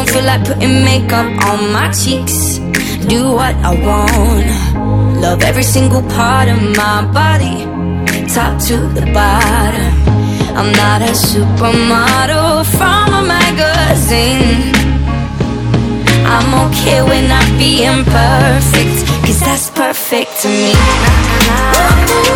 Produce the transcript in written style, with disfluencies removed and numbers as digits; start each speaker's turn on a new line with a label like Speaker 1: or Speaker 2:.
Speaker 1: don't feel like putting makeup on my cheeks. Do what I want, love every single part of my body, top to the bottom. I'm not a supermodel from a magazine. I'm okay with not being perfect, 'cause that's perfect to me.